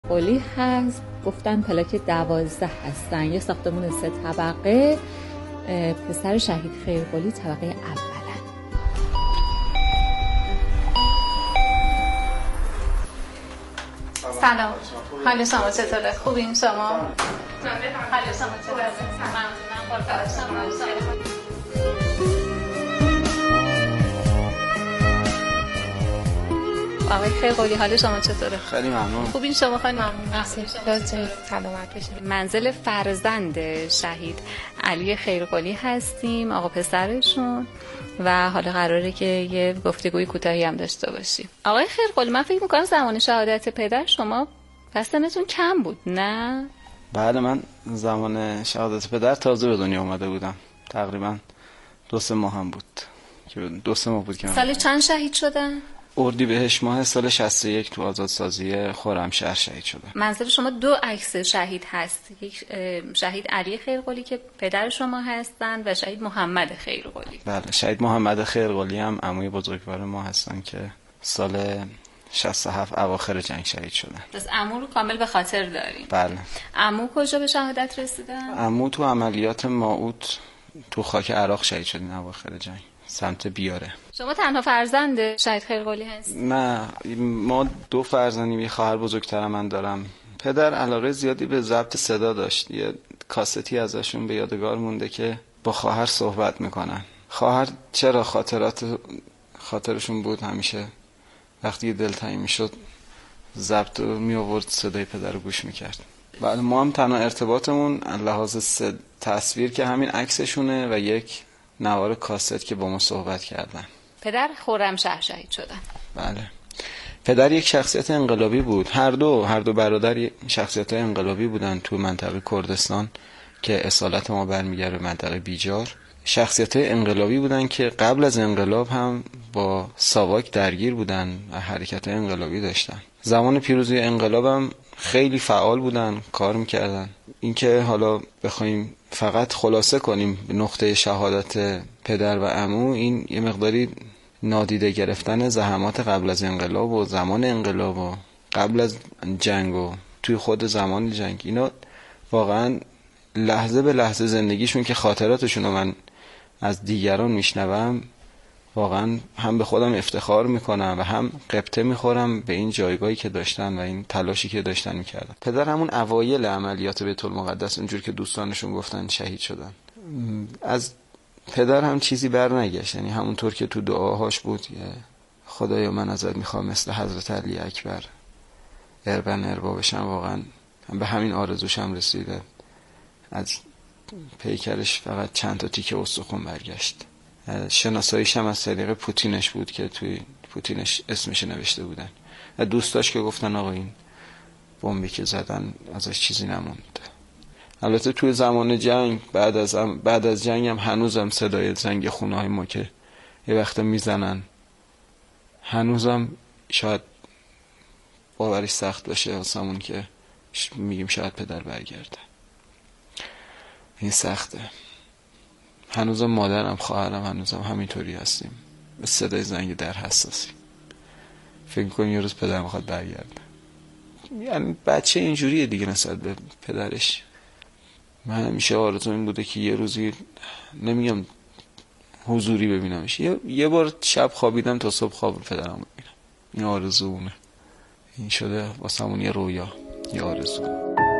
خیرقلی هست. گفتن پلاک 12 هستن، یه ساختمون 3 طبقه. پسر شهید خیرقلی طبقه اولن. سلام، حال شما چطوره؟ خوبین شما؟ حال شما چطوره؟ ممنونم، قربان آقای خیرقلی، حال شما چطوره؟ خیلی ممنون. خوبین شما؟ خیلی ممنون. سلامت باشید. منزل فرزند شهید علی خیرقلی هستیم، آقا پسرشون، و حالا قراره که یه گفتگوی کوتاهی هم داشته باشیم. آقای خیرقلی، من فکر می‌کنم زمان شهادت پدر شما سنتون کم بود، نه؟ بله، من زمان شهادت پدر تازه به دنیا اومده بودم. تقریبا 2-3 ماه هم بود که 2-3 ماه بود که سال چند شهید شدن؟ اردیبهشت ماه سال 61 تو آزادسازی خرمشهر شهید شده. منزل شما 2 عکس شهید هست، یک شهید علی خیرقلی که پدر شما هستن و شهید محمد خیرقلی. بله، شهید محمد خیرقلی هم عموی بزرگوار ما هستن که سال 67 اواخر جنگ شهید شدن. پس عمو رو کامل به خاطر داریم. بله. عمو کجا به شهادت رسیدن؟ عمو تو عملیات مائوت تو خاک عراق شهید شدن اواخر جنگ، سمت بیاره. شما تنها فرزند شهید خیرقلی هستید؟ نه، ما 2 فرزندیم. یه خواهر بزرگتر من دارم. پدر علاقه زیادی به ضبط صدا داشت. یه کاستی ازشون به یادگار مونده که با خواهر صحبت میکنن. خواهر چرا خاطرشون بود، همیشه وقتی دلتنگ میشد ضبط رو می آورد، صدای پدر رو گوش میکرد. بعد ما هم تنها ارتباطمون لحاظ تصویر که همین عکسشونه و یک نوار کاست که با ما صحبت کردن. پدر خرمشهر شهید شدن. بله. پدر یک شخصیت انقلابی بود. هر دو برادر شخصیت انقلابی بودن تو منطقه کردستان که اصالت ما برمیگرده به منطقه بیجار. شخصیت انقلابی بودن که قبل از انقلاب هم با ساواک درگیر بودن و حرکت انقلابی داشتن. زمان پیروزی انقلاب هم خیلی فعال بودن، کار میکردن. اینکه حالا بخوایم فقط خلاصه کنیم نقطه شهادت پدر و عمو، این یه مقداری نادیده گرفتن زحمات قبل از انقلاب و زمان انقلاب و قبل از جنگ و توی خود زمان جنگ. اینا واقعا لحظه به لحظه زندگیشون که خاطراتشون رو من از دیگران میشنوم، واقعا هم به خودم افتخار میکنم و هم غبطه میخورم به این جایگاهی که داشتن و این تلاشی که داشتن میکردن. پدر همون اوایل عملیات بیت المقدس اونجور که دوستانشون گفتن شهید شدن. از پدر هم چیزی بر نگشت، یعنی همونطور که تو دعاهاش بود، خدایا من ازت میخوام مثل حضرت علی اکبر اربن اربا بشم. واقعا به همین آرزوش هم رسیده. از پیکرش فقط چند تا تیکه استخوان برگشت. شناساییش هم از طریق پوتینش بود که توی پوتینش اسمش نوشته بودن و دوستاش که گفتن آقا این بمبی که زدن ازش چیزی نموند. البته توی زمان جنگ بعد از جنگ هم هنوزم صدای زنگ خونه‌های ما که یه وقت میزنن، هنوزم شاید باورش سخت باشه واسمون که میگیم شاید پدر برگرده. این سخته. هنوزم مادرم، خواهرم هنوزم همینطوری هستیم، به صدای زنگ در حساسی. فکر کنم یه روز پدر میخواد برگرده. یعنی بچه اینجوریه دیگه نسبت به پدرش. من همیشه آرزوم این بوده که یه روزی، نمیگم حضوری ببینمش، یه بار شب خوابیدم تا صبح خواب پدرم ببینم. این آرزومه. این شده واسمون یه رویا، یه آرزو.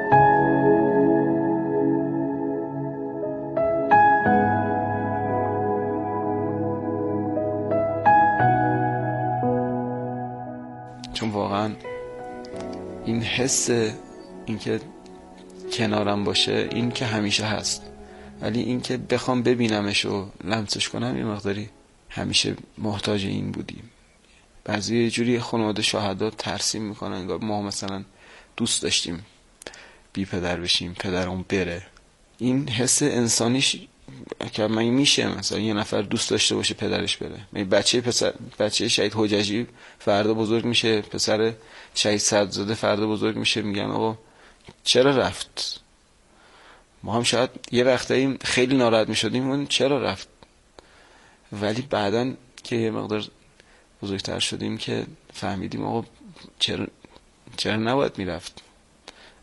چون واقعا این حس، این که کنارم باشه، این که همیشه هست، ولی این که بخوام ببینمش و لمسش کنم یه مقداری همیشه محتاج این بودیم. بعضی یه جوری خانواده شهدا ترسیم میکنن انگار ما مثلا دوست داشتیم بی پدر بشیم، پدرمون بره. این حس انسانیش که من میشه مثلا یه نفر دوست داشته باشه پدرش بره. بچه شهید حججی فردا بزرگ میشه، پسر شهید صدرزاده فردا بزرگ میشه، میگن آقا چرا رفت؟ ما هم شاید یه وقتایی خیلی ناراحت میشدیم اون چرا رفت، ولی بعدن که یه مقدار بزرگتر شدیم که فهمیدیم آقا چرا نباید میرفت.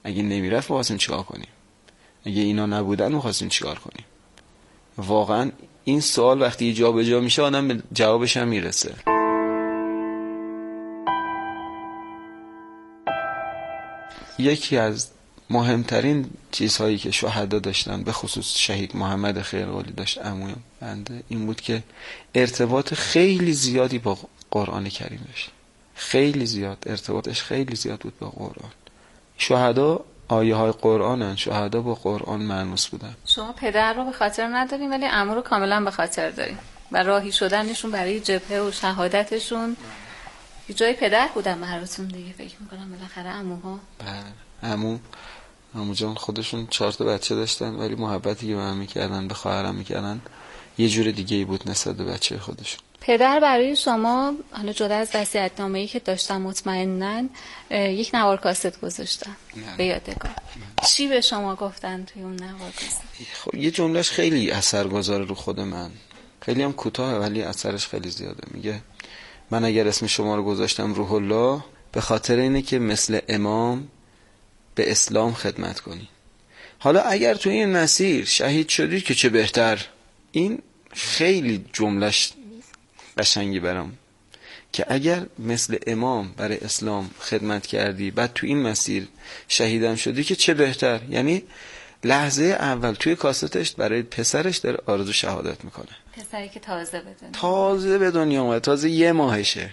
اگه نمیرفت می‌خواستیم چیکار کنیم؟ اگه اینا نبودن می‌خواستیم چیکار کنیم؟ واقعا این سوال وقتی جابجا میشه آدم به جوابش هم میرسه. یکی از مهمترین چیزهایی که شهدا داشتن، به خصوص شهید محمد خیرقلی داشت عمویم بنده، این بود که ارتباط خیلی زیادی با قرآن کریم داشت. خیلی زیاد ارتباطش خیلی زیاد بود با قرآن. شهدا آیه های قرآنن، شهدا با قرآن مانوس بودن. شما پدر رو به خاطر ندارین ولی عمو رو کاملا به خاطر دارین و راهی شدنشون برای جبهه و شهادتشون یه جای پدر بودن براتون دیگه. فکر میکنم بالاخره عموها. بله، عمو جان خودشون 4 تا بچه داشتن ولی محبتی که به من میکردن، به خواهرم میکردن، یه جور دیگه ای بود نسبت به بچه خودشون. پدر برای شما حالا جدا از وصیت‌نامه‌ای که داشتن مطمئناً یک نوار کاست گذاشتن به یادگار. چی به شما گفتن توی اون نوار کاست؟ خب یه جملهش خیلی اثرگذاره رو خود من، خیلی هم کوتاهه ولی اثرش خیلی زیاده. میگه من اگر اسم شما رو گذاشتم روح الله به خاطر اینه که مثل امام به اسلام خدمت کنی. حالا اگر توی این مسیر شهید شدی که چه بهتر. این خیلی جملهش قشنگی برام که اگر مثل امام برای اسلام خدمت کردی بعد تو این مسیر شهیدم شدی که چه بهتر. یعنی لحظه اول توی کاستش برای پسرش داره آرزو شهادت میکنه. پسری که تازه به دنیا اومده، تازه 1 ماهشه.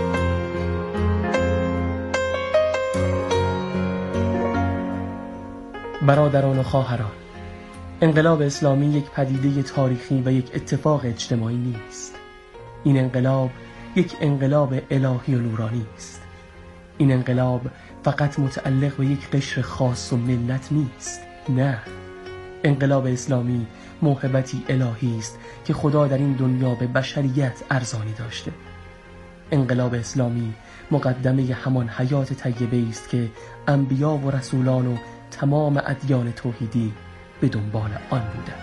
برادران و خواهران، انقلاب اسلامی یک پدیده تاریخی و یک اتفاق اجتماعی نیست. این انقلاب یک انقلاب الهی و نورانی است. این انقلاب فقط متعلق به یک قشر خاص و ملت نیست. نه، انقلاب اسلامی موهبتی الهی است که خدا در این دنیا به بشریت ارزانی داشته. انقلاب اسلامی مقدمه همان حیات طیبه است که انبیا و رسولان و تمام ادیان توحیدی به دنبال آن بودند.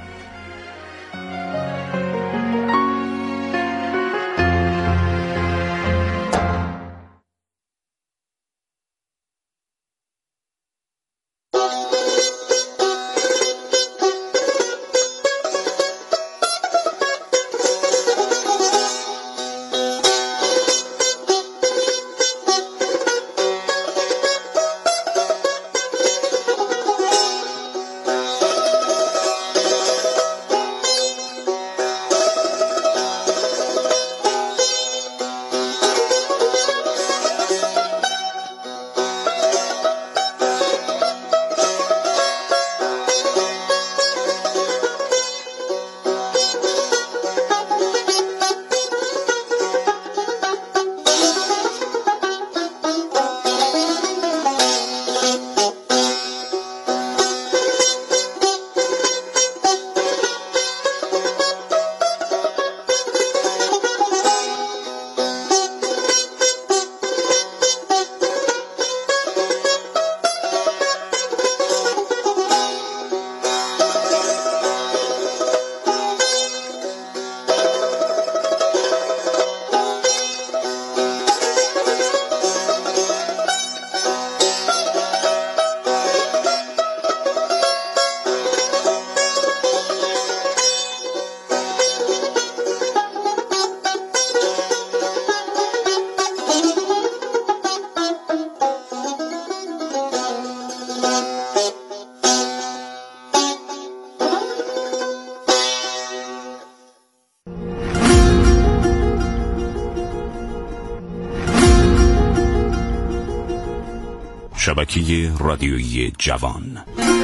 شبکه رادیویی جوان.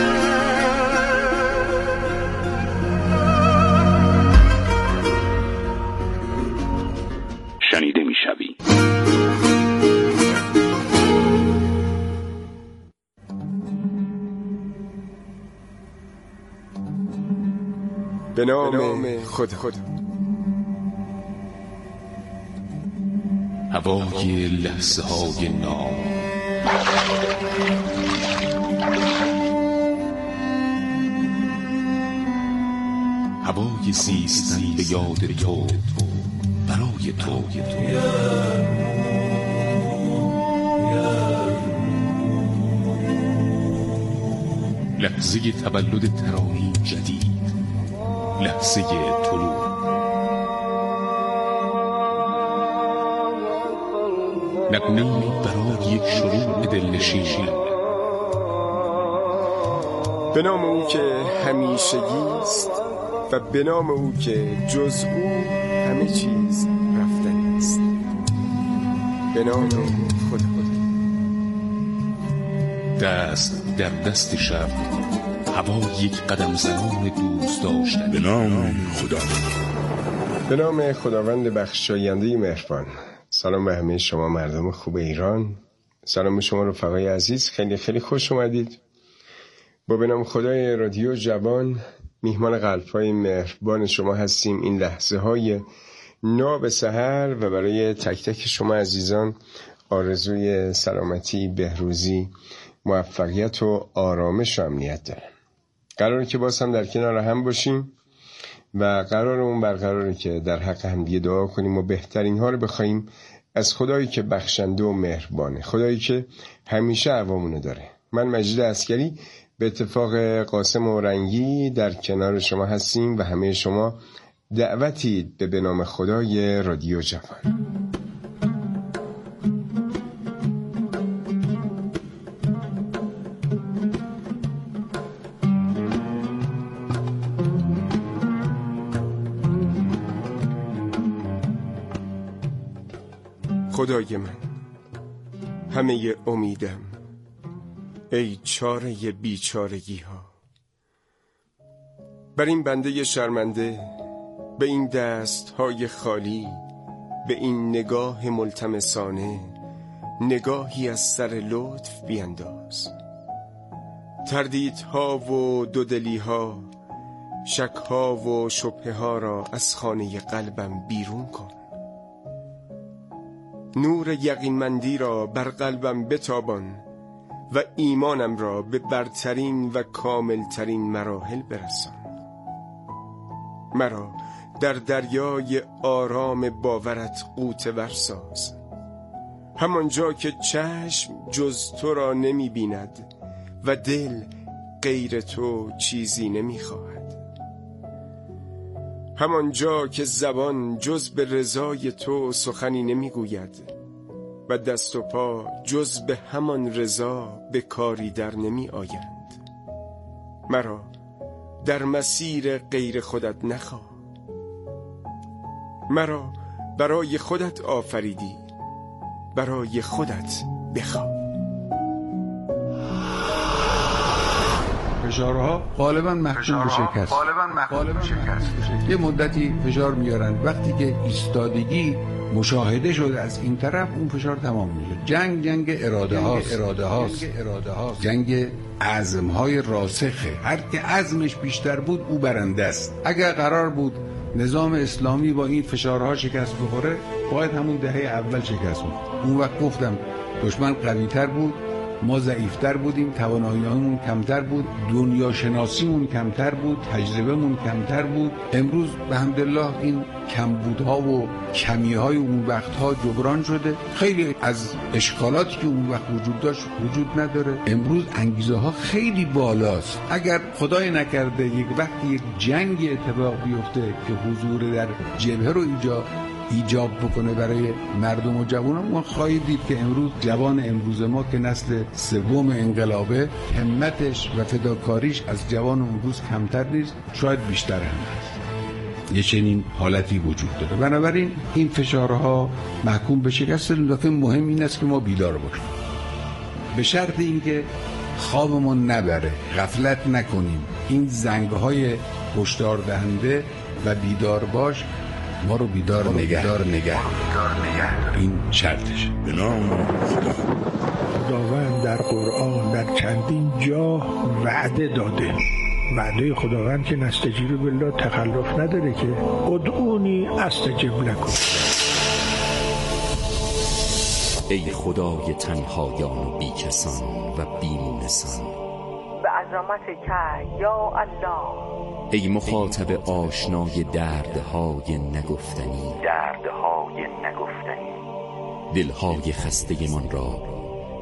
شنیده میشوی. به نام خود. هوای لحظه های نام، هوای زیستن به یاد تو، برای تو. لحظه تولد ترانه‌ای جدید، لحظه طلوع. نغمه‌ای برای یک شروع دلنشین. به نام او که همیشگی است و به نام او که جز او همه چیز رفتنی است. به نام خدا. دست در دست شب، هوا یک قدم زنان دوست داشتن. به نام خدا. به نام خداوند بخشاینده مهربان. سلام به همه شما مردم خوب ایران. سلام به شما رفقای عزیز، خیلی خیلی خوش اومدید. با به نام خدای رادیو جوان میهمان قلب‌های مهربان شما هستیم. این لحظه های ناب سحر و برای تک تک شما عزیزان آرزوی سلامتی، بهروزی، موفقیت و آرامش و امنیت دارم. قراره که باز هم در کنار هم باشیم و قرارمون برقراره که در حق همدیگه دعا کنیم و بهترین ها رو بخوایم از خدایی که بخشنده و مهربانه، خدایی که همیشه عوامونو داره. من مجید عسکری به اتفاق قاسم و رنگی در کنار شما هستیم و همه شما دعوتید به نام خدای رادیو جوان. خدای من، همه امیدم، ای چاره بیچارگی ها، بر این بنده شرمنده، به این دست های خالی، به این نگاه ملتمسانه، نگاهی از سر لطف بینداز. تردیدها و دودلی ها، شک ها و شبهه ها را از خانه قلبم بیرون کن. نور یقینمندی را بر قلبم بتابان و ایمانم را به برترین و کاملترین مراحل برسان. مرا در دریای آرام باورت غوطه ور ساز، همانجا که چشم جز تو را نمی بیند و دل غیر تو چیزی نمی خواهد، همانجا که زبان جز به رضای تو سخنی نمی گوید و دست و پا جز به همان رضا به کاری در نمی آیند. مرا در مسیر غیر خودت نخواه. مرا برای خودت آفریدی، برای خودت بخواه. فشارها غالبا محکوم به شکست. یه مدتی فشار میارن، وقتی که ایستادگی مشاهده شد از این طرف، اون فشار تمام میشه. جنگ اراده هاست. جنگ عزم های راسخه. هر که عزمش بیشتر بود او برنده است. اگر قرار بود نظام اسلامی با این فشارها شکست بخوره، باید همون دهه اول شکست بود. اون وقت گفتم دشمن قوی تر بود، ما ضعیفتر بودیم، توانایی‌هامون کمتر بود، دنیا شناسیمون کمتر بود، تجربهمون کمتر بود. امروز به حمدالله این کمبودها و کمی‌های اون وقت‌ها جبران شده. خیلی از اشکالاتی که اون وقت وجود داشت وجود نداره. امروز انگیزه‌ها خیلی بالاست. اگر خدای نکرده یک وقتی یک جنگ اتفاق بیفته که حضور در جبهه رو ایجاب بکنه برای مردم و جوانان، ما خواهید دید که امروز جوان امروز ما که نسل سوم انقلابه، همتش و فداکاریش از جوان امروز کمتر نیست، شاید بیشتر هم هست. یه چنین حالتی وجود داره. بنابراین این فشارها محکوم به شکست، لکن مهم این است که ما بیدار باشیم، به شرط اینکه خوابمون نبره، غفلت نکنیم. این زنگ‌های هشدار دهنده و بیدار باش ما رو بیدار نگه. این شرطشه. به نام خداوند در قرآن در چندین جا وعده داده. وعده خداوند که نستجیب بالله تخلف نداره، که ادعونی استجب لکم. ای خدای تنهایان و بیکسان و بیمونسان، به عظمت که یا الله. ای مخاطب آشنای دردهای نگفتنی، دلهای خسته من را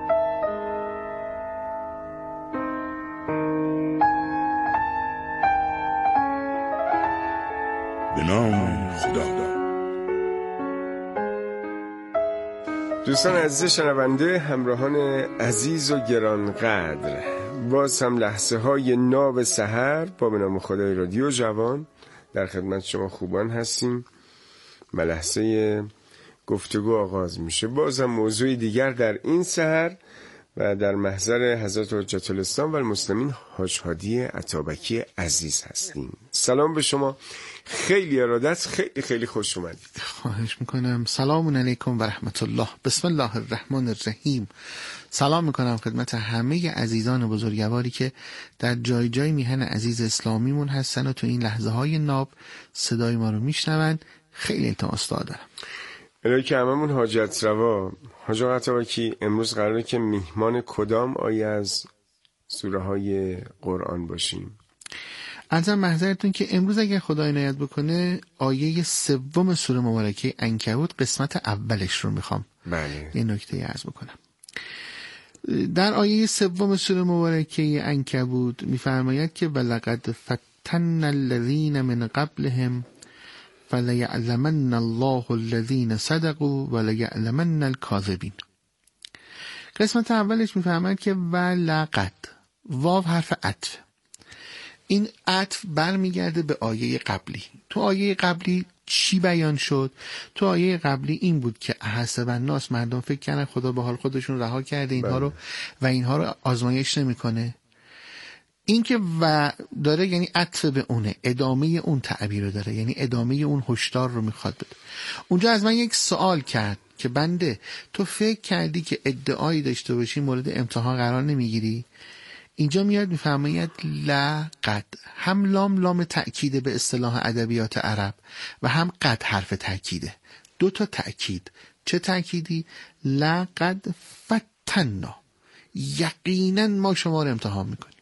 به نام خدا. دوستان عزیز شنونده، همراهان عزیز و گرانقدر، باز هم لحظه های ناب سحر با به نام خدای رادیو جوان در خدمت شما خوبان هستیم و لحظه گفتگو آغاز میشه. باز هم موضوع دیگر در این سحر و در محضر حضرت حجت الاسلام و المسلمین حاج هادی عطابکی عزیز هستیم. سلام به شما، خیلی ارادت، خیلی خیلی خوش اومدید. خواهش میکنم. سلام علیکم و رحمت الله. بسم الله الرحمن الرحیم. سلام میکنم خدمت همه عزیزان بزرگواری که در جای جای میهن عزیز اسلامیمون هستن و تو این لحظه های ناب صدای ما رو میشنون. خیلی التماس دارم الهی که هممون حاجت روا. حاج عطابکی امروز قراره که میهمان کدام آیه از سوره های قرآن باشیم؟ ازم محضرتون که امروز اگر خدا عنایت بکنه آیه 3 سوره مبارکه عنکبوت قسمت اولش رو میخوام یه نکته عرض بکنم. در آیه 3 سوره مبارکه عنکبوت میفرماید که ولقد فتن الذین من قبلهم فلیعلمن الله الذین صدقوا ولیعلمن الکاذبین. قسمت اولش میفرماید که ولقد، واو حرف عطف، این عطف برمیگرده به آیه قبلی. تو آیه قبلی چی بیان شد؟ تو آیه قبلی این بود که احسب الناس، مردم فکر کردن خدا به حال خودشون رها کرده اینها رو و اینها رو آزمایش نمیکنه. این که و داره یعنی عطف به اونه، ادامه اون تعبیر رو داره، یعنی ادامه اون هشدار رو میخواد بده. اونجا از من یک سوال کرد که بنده تو فکر کردی که ادعایی داشته باشی مورد امتحان قرار نمیگیری؟ اینجا میاد میفرماید لقد، هم لام تأکیده به اصطلاح ادبیات عرب و هم قد حرف تأکیده، 2 تا تأکید. چه تأکیدی؟ لقد فتنا، یقینا ما شما رو امتحان میکنیم.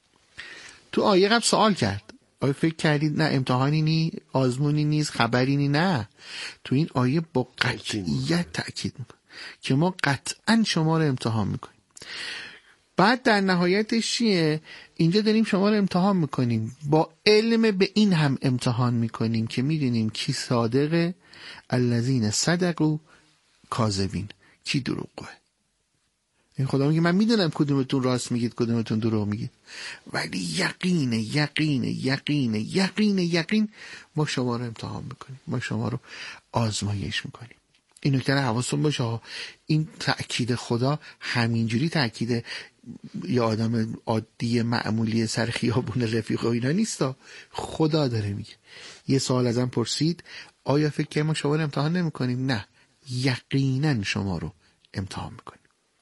تو آیه قبل سوال کرد، آیا فکر کردید نه امتحانی نی، آزمونی نیست، خبری نی؟ نه، تو این آیه با قطعیت تأکید میکنه که ما قطعا شما رو امتحان میکنیم. بعد در نهایتش چیه؟ اینجا داریم شما رو امتحان میکنیم، با علم به این هم امتحان میکنیم که میدونیم کی صادقه، الذین صدقوا کاذبین، کی دروغه. این خدا میگه من میدونم کدومتون راست میگید کدومتون دروغ میگید، ولی یقین ما شما رو امتحان میکنیم، ما شما رو آزمایش میکنیم. این نکته حواستون باشه، این تأکید خدا همینجوری تأکید یا آدم عادی معمولی سر خیابون رفیق و اینا نیستا، خدا داره میگه. یه سوال ازم پرسید آیا فکر که ما شما رو امتحان نمی کنیم؟ نه، یقینا شما رو امتحان میکنیم.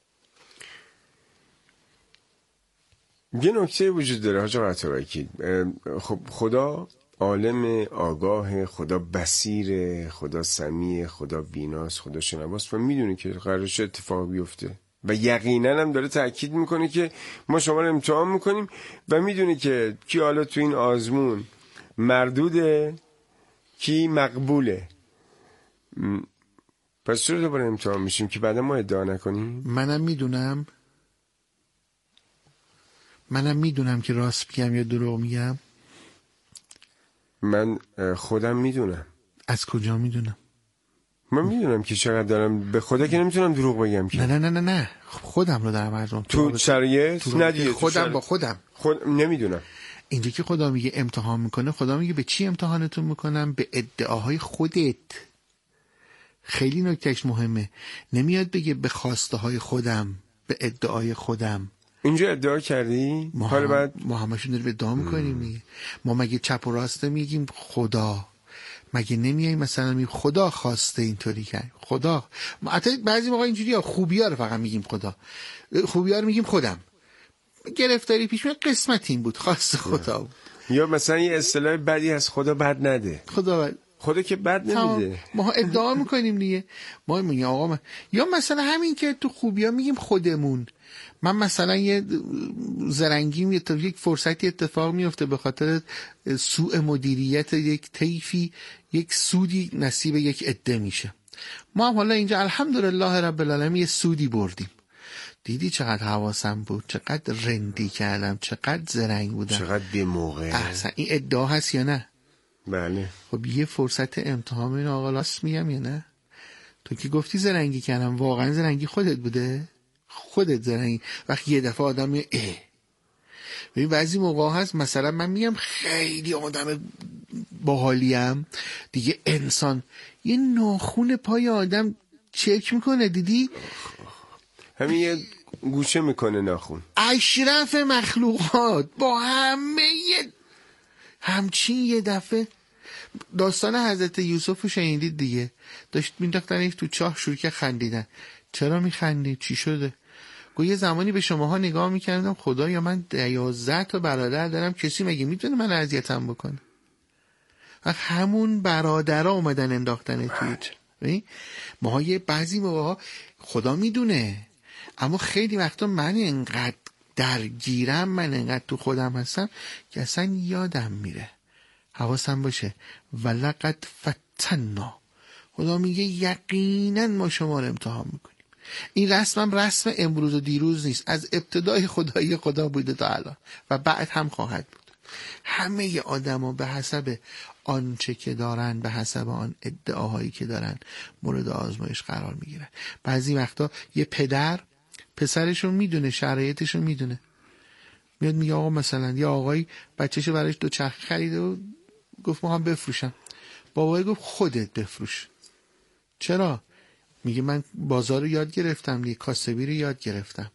یه نکته وجود داره حاج عطابکی. خب خدا عالم، آگاه، خدا بصیر، خدا سمیع، خدا بیناست، خدا شنواست و میدونه که قراره چه اتفاقی بیفته و یقینا هم داره تأکید میکنه که ما شما رو امتحان میکنیم و میدونه که کی حالا تو این آزمون مردوده، کی مقبوله. پس چرا دوباره امتحان میشیم که بعدا ما ادعا نکنیم؟ منم میدونم که راست میگم یا دروغ میگم. من خودم میدونم. از کجا میدونم؟ من میدونم که چقدر دارم، به خدا که نمیتونم دروغ بگم که. نه خودم رو دارم عرض تو شرایط ندیده، خودم با خودم نمیدونم. اینجا که خدا میگه امتحان میکنه، خدا میگه به چی امتحانتون میکنم؟ به ادعاهای خودت. خیلی نکتهش مهمه، نمیاد بگه به خواسته های خودم، به ادعای خودم. اینجا ادعا کردی؟ حالا بعد ما همشون داریم ادعا میکنیم. ما مگه چپ و راست میگیم خدا؟ مگه نمیاییم مثلا میگیم خدا خواسته اینطوری کرد؟ خدا حتی بعضی موقع اینجوری خوبی‌ها رو فقط میگیم خدا، خوبی‌ها رو میگیم خودم. گرفتاری پیش میاد، قسمت این بود، خواست خدا بود. یا مثلا یه اصطلاح بدی از خدا بد نده. خدا که بد نمیده. ما ادعا میکنیم دیگه. ما میگیم آقا یا مثلا همین که تو خوبی‌ها میگیم خودمون. من مثلا یه زرنگیم یک فرصتی اتفاق میفته به خاطر سوء مدیریت یک طیفی، یک سودی نصیب یک عده میشه. ما هم حالا اینجا الحمدلله رب العالمین یه سودی بردیم. دیدی چقدر حواسم بود، چقدر رندی کردم، چقدر زرنگ بودم، چقدر بی موقع. احسن. این ادعا هست یا نه؟ بله. خب یه فرصت امتحان این آقا راست میگم یا نه؟ تو که گفتی زرنگی کردم، واقعا زرنگی خودت بوده؟ خودت زرنگی. وقتی یه دفعه آدم میگه ببین بعضی موقع هست مثلا من میگم خیلی آدم باحالیم دیگه، انسان یه ناخون پای آدم چک میکنه، دیدی؟ همین یه گوشه میکنه ناخون. اشرف مخلوقات با همچین یه دفعه. داستان حضرت یوسف رو شنیدید دیگه، داشت مینداختنش تو چاه، شروع که خندیدن. چرا میخندید؟ چی شده؟ گو یه زمانی به شماها نگاه میکردم خدایا من 11 تا برادر دارم، کسی مگه میتونه من اذیتم بکنه؟ و همون برادرها اومدن انداختن توی ما. یه بعضی موقعا خدا میدونه، اما خیلی وقتا من انقدر درگیرم، من انقدر تو خودم هستم که اصلا یادم میره. حواسم باشه. ولقد فتنا، خدا میگه یقینا ما شما رو امتحان میکنیم. این رسمم رسم امروز و دیروز نیست، از ابتدای خدایی خدا بوده تا الان و بعد هم خواهد بود. همه آدم ها به حسب آنچه که دارن، به حسب آن ادعاهایی که دارن مورد آزمایش قرار میگیرن. بعضی وقتا یه پدر پسرشون میدونه، شرایطشون میدونه، میاد میگه آقا مثلا یه آقایی بچه‌شو براش دوچرخه خریده و گفت ما هم بفروشم. بابای گفت خودت بفروش. چرا؟ میگه من بازار رو یاد گرفتم دیگه، کاسبی رو یاد گرفتم.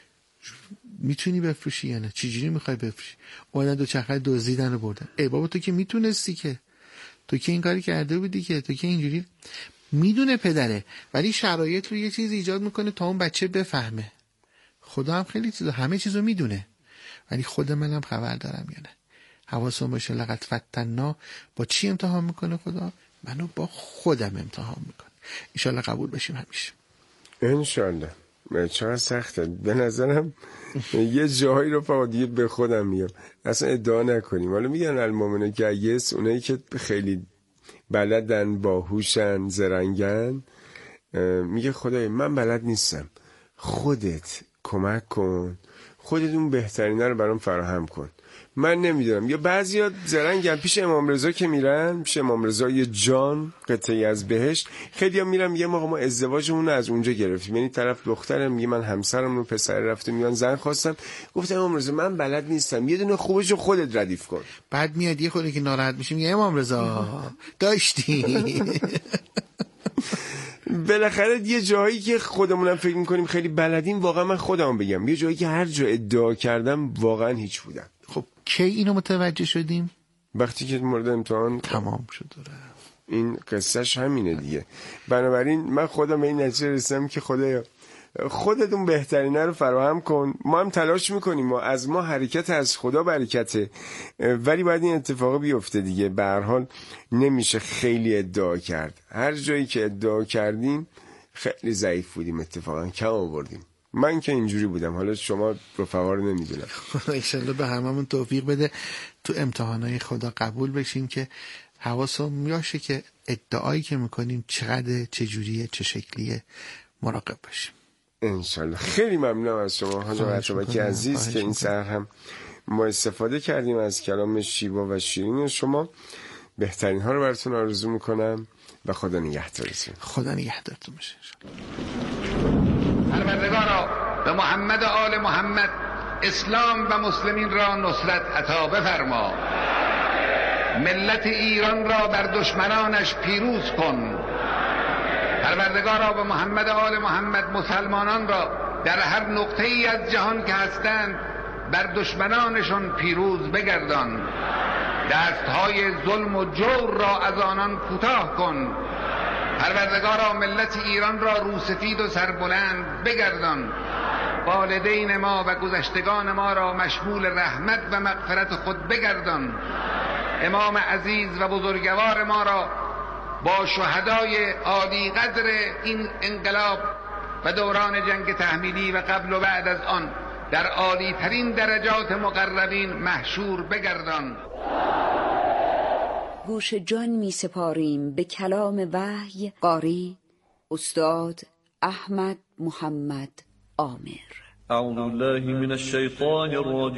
میتونی بفروشی یا نه؟ چجوری میخوای بفروشی؟ اومدن دوچرخه دزدیدن و بردن. ای بابا تو که میتونستی، که تو که این کاری کرده بودی، که تو که اینجوری. میدونه پدره، ولی شرایط رو یه چیز ایجاد میکنه تا اون بچه بفهمه. خدا هم خیلی چیزا، همه چیزو میدونه، ولی خود منم خبر دارم یا نه. حواسم باشه. لقد فتنا با چی امتحان میکنه خدا؟ منو با خودم امتحان میکنه. انشالله قبول بشیم همیشه. انشالله. چقدر سخته به نظرم. یه جایی رو فقط دیگه به خودم میگم اصلا ادعا نکنیم. حالا میگن المؤمنون که ایس، اونایی که خیلی بلدن، باهوشن، زرنگن، میگه خدای من بلد نیستم، خودت کمک کن، خودت اون بهترینه رو برام فراهم کن، من نمیدونم. یا بعضیا زرنگن، پیش امام رضا که میرن، پیش امام رضا یه جان قطعی از بهشت، خیلیا میرن میگه ما ازدواجمون رو از اونجا گرفتیم. یعنی طرف دخترم میگه من همسرم رو پسر رفته میان زن خواستم، گفتم امام رضا من بلد نیستم، یه دونه خوبشو خودت ردیف کن. بعد میاد یه خودی که ناراحت میشه میگه امام رضا داشتی. بالاخره یه جایی که خودمونم فکر میکنیم خیلی بلدیم، واقعا من خودم بگم یه جایی که هر جا ادعا کردم واقعا هیچ بودم. خب کی اینو متوجه شدیم؟ وقتی که مورد امتحان تمام شد. این قصهش همینه دیگه. بنابراین من خودم به این نتیجه رسیدم که خدایا خودت اون بهترینه رو فراهم کن. ما هم تلاش میکنیم، ما از ما حرکت از خدا برکته، ولی باید این اتفاق بیفته دیگه. به هر حال نمیشه خیلی ادعا کرد. هر جایی که ادعا کردیم خیلی ضعیف بودیم، اتفاقا کم آوردیم. من که اینجوری بودم، حالا شما رفقا رو نمیدونم. انشالله به هممون توفیق بده تو امتحانای خدا قبول بشیم، که حواسمون باشه که ادعایی که میکنیم چقدر، چجوریه، چه شکلیه، مراقب باشیم. انشالله. خیلی ممنونم از شما حاج عطابک عزیز که این سحر هم ما استفاده کردیم از کلام شیوا و شیرین شما. بهترین ها رو براتون آرزو میکنم و خدا نگهدارتون. خدا نگهدارتون باشه. پروردگارا به محمد آل محمد اسلام و مسلمین را نصرت عطا بفرما، ملت ایران را بر دشمنانش پیروز کن. پروردگارا به محمد آل محمد مسلمانان را در هر نقطه ای از جهان که هستند بر دشمنانشون پیروز بگردان. دستهای ظلم و جور را از آنان کوتاه کن. پروردگارا ملت ایران را روسفید و سربلند بگردان. والدین ما و گذشتگان ما را مشمول رحمت و مغفرت خود بگردان. امام عزیز و بزرگوار ما را با شهدای عالی قدر این انقلاب و دوران جنگ تحمیلی و قبل و بعد از آن در عالی ترین درجات مقربین محشور بگردان. گوش جان می سپاریم به کلام وحی قاری استاد احمد محمد عامر. اعوذ بالله من الشیطان الرجیم.